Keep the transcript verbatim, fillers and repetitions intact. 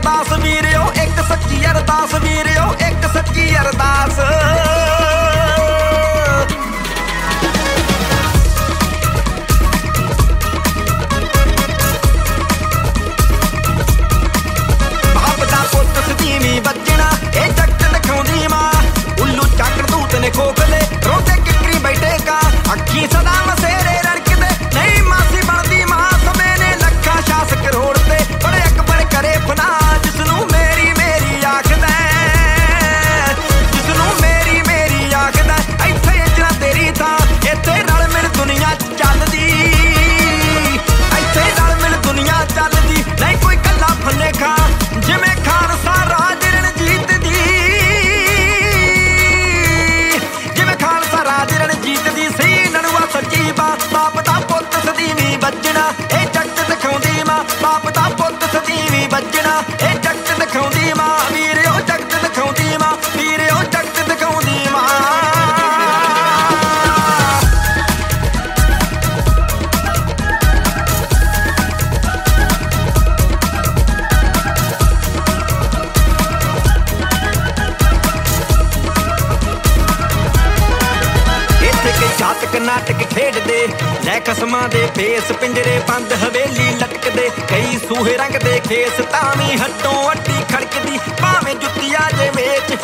ਅਰਦਾਸ ਵੀਰਿਓ, ਇੱਕ ਸੱਚੀ ਅਰਦਾਸ ਵੀਰਿਓ, ਇੱਕ ਸੱਚੀ ਅਰਦਾਸ। ਬਾਪ ਦਾ ਪੁੱਤ ਸਦੀਵੀਂ ਵੱਜਣਾ ਇਹ ਜਗਤ ਦਿਖਾਉਂਦੀ ਮਾਂ। ਉੱਲੂ ਚੱਕ ਦੂਤ ਨੇ ਖੋਖਲੇ ਰੋਂਦੇ ਕਿੱਕਰੀ ਬੈਠੇ ਕਾ। ਅੱਖੀ ਸਦਾ ਮਸੇਰੇ ਰੜਕਦੇ ਨਹੀਂ ਮਾਸੀ ਬਣਦੀ ਮਾਂ। ਸਮੇਂ ਨੇ ਲੱਖਾਂ ਸ਼ਾਸ ਕਰੋੜ ਤੇ ਬੜੇ ਅਕਬਰ ਕਰੇ ਫਨਾ। ਜਿਸਨੂੰ ਮੇਰੀ ਮੇਰੀ ਆਖਦਾ, ਜਿਸਨੂੰ ਮੇਰੀ ਮੇਰੀ ਆਖਦਾ। ਇੱਥੇ ਇੰਜਣਾ ਤੇਰੀ ਥਾਂ, ਇੱਥੇ ਰਲ ਮਿਲ ਦੁਨੀਆ ਚੱਲਦੀ। ਇੱਥੇ ਰਲ ਮਿਲ ਦੁਨੀਆ ਚੱਲਦੀ ਨਹੀਂ ਕੋਈ ਕੱਲਾ ਫੰਨੇ ਖਾ। ਜਿਵੇਂ ਖਾਲਸਾ ਰਾਜ ਰਣਜੀਤ ਦੀ, ਜਿਵੇਂ ਖਾਲਸਾ ਰਾਜ ਰਣਜੀਤ ਦੀ ਸੀ ਨਣੂਆ ਸੱਚੀ ਮਾਂ। ਬਾਪ ਦਾ ਪੁੱਤ ਸਦੀਵੀਂ ਵੱਜਣਾ ਇਹ ਜਗਤ ਦਿਖਾਉਂਦੀ ਮਾਂ। ਬਾਪ ਦਾ ਪੁੱਤ ਸਦੀਵੀਂ ਵੱਜਣਾ ਇਹ ਜਗਤ ਦਿਖਾਉਂਦੀ ਮਾਂ। ਵੀਰਿਓ ਜਗਤ ਦਿਖਾਉਂਦੀ ਮਾਂ, ਵੀਰਿਓ ਜਗਤ ਦਿਖਾਉਂਦੀ ਮਾਂ। ਜਾਤਕ ਨਾਟਕ ਖੇਡਦੇ ਲੈ ਕਸਮਾਂ ਦੇ ਭੇਸ। ਪਿੰਜਰੇ ਬੰਦ ਹਵੇਲੀ ਲਟਕਦੇ ਕਈ ਸੂਹੇ ਰੰਗ ਦੇ ਖੇਸ। ਤਾਂ ਵੀ ਹੱਡੋਂ ਅੱਡੀ ਖੜਕਦੀ ਭਾਵੇਂ ਜੁੱਤੀਆਂ ਜੇ ਵੇਚ।